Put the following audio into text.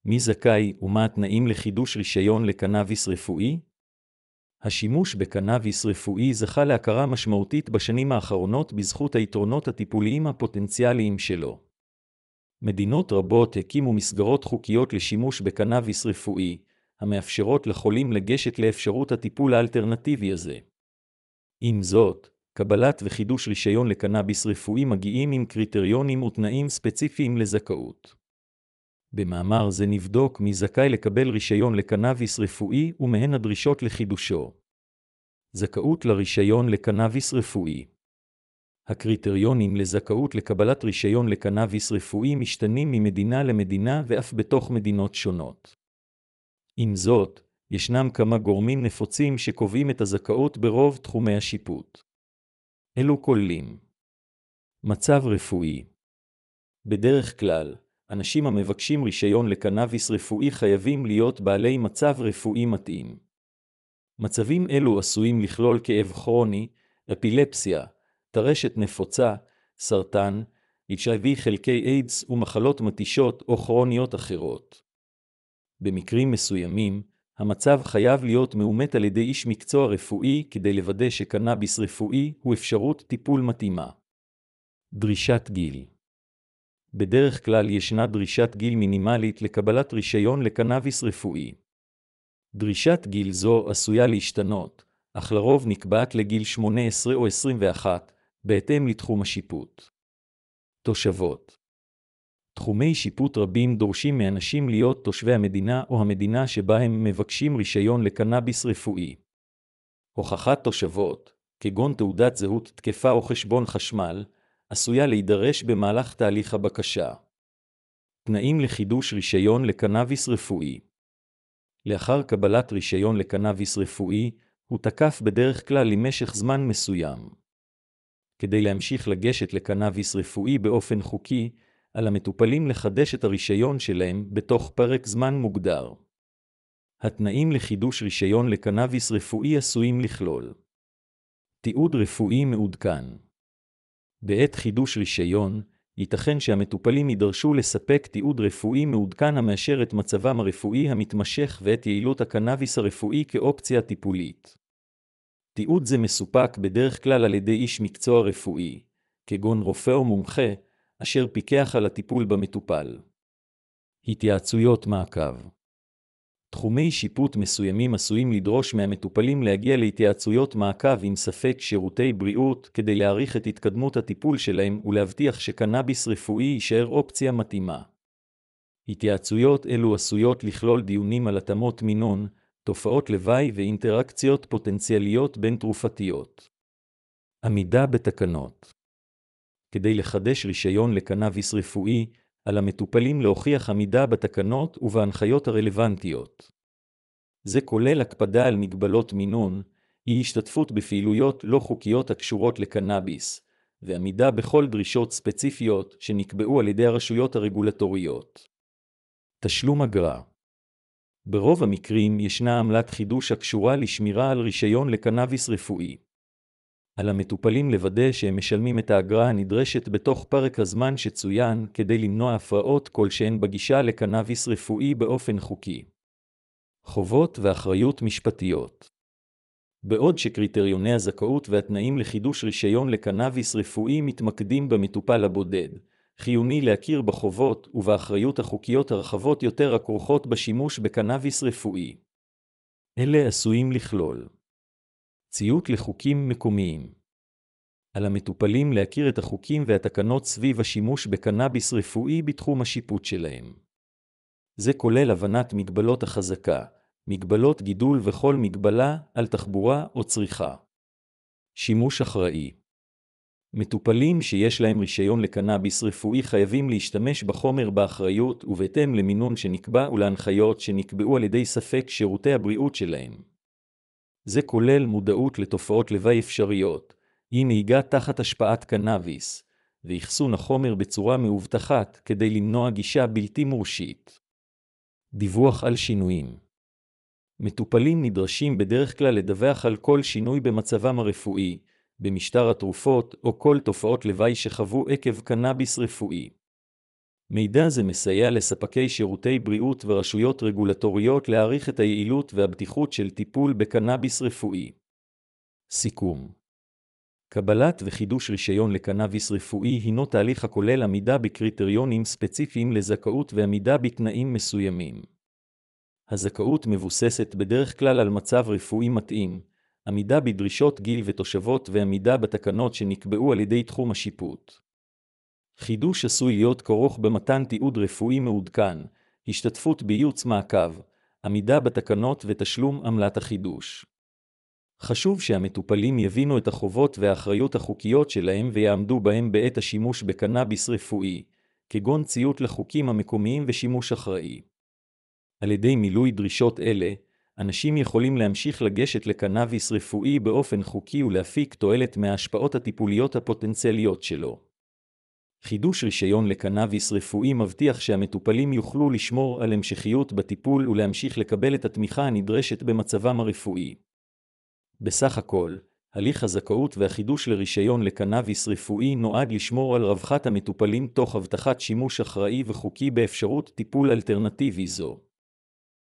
מי זכאי ומה התנאים לחידוש רישיון לקנאביס רפואי? השימוש בקנאביס רפואי זכה להכרה משמעותית בשנים האחרונות בזכות היתרונות הטיפוליים הפוטנציאליים שלו. מדינות רבות הקימו מסגרות חוקיות לשימוש בקנאביס רפואי, המאפשרות לחולים לגשת לאפשרות הטיפול האלטרנטיבי הזה. עם זאת, קבלת וחידוש רישיון לקנאביס רפואי מגיעים עם קריטריונים ותנאים ספציפיים לזכאות. במאמר זה נבדוק מי זכאי לקבל רישיון לקנאביס רפואי ומהן הדרישות לחידושו. זכאות לרישיון לקנאביס רפואי. הקריטריונים לזכאות לקבלת רישיון לקנאביס רפואי משתנים ממדינה למדינה ואף בתוך מדינות שונות. עם זאת, ישנם כמה גורמים נפוצים שקובעים את הזכאות ברוב תחומי השיפוט. אלו כוללים: מצב רפואי. בדרך כלל, אנשים המבקשים רישיון לקנאביס רפואי חייבים להיות בעלי מצב רפואי מתאים. מצבים אלו עשויים לכלול כאב כרוני, אפילפסיה, טרשת נפוצה, סרטן, HIV חלקי איידס ומחלות מתישות או כרוניות אחרות. במקרים מסוימים, המצב חייב להיות מאומת על ידי איש מקצוע רפואי כדי לוודא שקנאביס רפואי הוא אפשרות טיפול מתאימה. דרישת גיל. בדרך כלל ישנה דרישת גיל מינימלית לקבלת רישיון לקנאביס רפואי. דרישת גיל זו עשויה להשתנות, אך לרוב נקבעת לגיל 18 או 21, בהתאם לתחום השיפוט. תושבות. תחומי שיפוט רבים דורשים מאנשים להיות תושבי המדינה או המדינה שבה הם מבקשים רישיון לקנאביס רפואי. הוכחת תושבות, כגון תעודת זהות תקפה או חשבון חשמל, עשויה להידרש במהלך תהליך הבקשה. תנאים לחידוש רישיון לקנאביס רפואי. לאחר קבלת רישיון לקנאביס רפואי, הוא תקף בדרך כלל למשך זמן מסוים. כדי להמשיך לגשת לקנאביס רפואי באופן חוקי, על המטופלים לחדש את הרישיון שלהם בתוך פרק זמן מוגדר. התנאים לחידוש רישיון לקנאביס רפואי עשויים לכלול: תיעוד רפואי מעודכן. בעת חידוש רישיון, ייתכן שהמטופלים יידרשו לספק תיעוד רפואי מעודכן המאשר את מצבם הרפואי המתמשך ואת יעילות הקנאביס הרפואי כאופציה טיפולית. תיעוד זה מסופק בדרך כלל על ידי איש מקצוע רפואי, כגון רופא או מומחה, אשר פיקח על הטיפול במטופל. התייעצויות מעקב. תחומי שיפוט מסוימים עשויים לדרוש מהמטופלים להגיע להתייעצויות מעקב עם ספק שירותי בריאות כדי להעריך את התקדמות הטיפול שלהם ולהבטיח שקנאביס רפואי יישאר אופציה מתאימה. התייעצויות אלו עשויות לכלול דיונים על התאמות מינון, תופעות לוואי ואינטראקציות פוטנציאליות בין תרופתיות. עמידה בתקנות. כדי לחדש רישיון לקנאביס רפואי, על המטופלים להוכיח עמידה בתקנות ובהנחיות הרלוונטיות. זה כולל הקפדה על מגבלות מינון, היא השתתפות בפעילויות לא חוקיות הקשורות לקנאביס, ועמידה בכל דרישות ספציפיות שנקבעו על ידי הרשויות הרגולטוריות. תשלום אגרה. ברוב המקרים ישנה עמלת חידוש הקשורה לשמירה על רישיון לקנאביס רפואי. על המטופלים לוודא שהם משלמים את האגרה הנדרשת בתוך פרק הזמן שצוין כדי למנוע הפרעות כלשהן בגישה לקנאביס רפואי באופן חוקי. חובות ואחריות משפטיות. בעוד שקריטריוני הזכאות והתנאים לחידוש רישיון לקנאביס רפואי מתמקדים במטופל הבודד, חיוני להכיר בחובות ובאחריות החוקיות הרחבות יותר הכרוכות בשימוש בקנאביס רפואי. אלה עשויים לכלול: ציות לחוקים מקומיים. על המטופלים להכיר את החוקים והתקנות סביב השימוש בקנאביס רפואי בתחום השיפוט שלהם. זה כולל הבנת מגבלות החזקה, מגבלות גידול וכל מגבלה על תחבורה או צריכה. שימוש אחראי. מטופלים שיש להם רישיון לקנאביס רפואי חייבים להשתמש בחומר באחריות ובהתאם למינון שנקבע ולהנחיות שנקבעו על ידי ספק שירותי הבריאות שלהם. זה כולל מודעות לתופעות לוואי אפשריות, היא נהיגה תחת השפעת קנאביס, ואחסון החומר בצורה מאובטחת כדי למנוע גישה בלתי מורשית. דיווח על שינויים. מטופלים נדרשים בדרך כלל לדווח על כל שינוי במצבם הרפואי, במשטר התרופות או כל תופעות לוואי שחוו עקב קנאביס רפואי. מידע זה מסייע לספקי שירותי בריאות ורשויות רגולטוריות להעריך את היעילות והבטיחות של טיפול בקנאביס רפואי. סיכום: קבלת וחידוש רישיון לקנאביס רפואי הינו תהליך הכולל עמידה בקריטריונים ספציפיים לזכאות ועמידה בתנאים מסוימים. הזכאות מבוססת בדרך כלל על מצב רפואי מתאים, עמידה בדרישות גיל ותושבות ועמידה בתקנות שנקבעו על ידי תחום השיפוט. חידוש עשוי להיות כרוך במתן תיעוד רפואי מעודכן, השתתפות בייעוץ מעקב, עמידה בתקנות ותשלום עמלת החידוש. חשוב שהמטופלים יבינו את החובות והאחריות החוקיות שלהם ויעמדו בהם בעת השימוש בקנאביס רפואי, כגון ציות לחוקים המקומיים ושימוש אחראי. על ידי מילוי דרישות אלה, אנשים יכולים להמשיך לגשת לקנאביס רפואי באופן חוקי ולהפיק תועלת מההשפעות הטיפוליות הפוטנציאליות שלו. חידוש רישיון לקנאביס רפואי מבטיח שהמטופלים יוכלו לשמור על המשכיות בטיפול ולהמשיך לקבל את התמיכה הנדרשת במצבם הרפואי. בסך הכל, הליך הזכאות והחידוש לרישיון לקנאביס רפואי נועד לשמור על רווחת המטופלים תוך הבטחת שימוש אחראי וחוקי באפשרות טיפול אלטרנטיבי זו.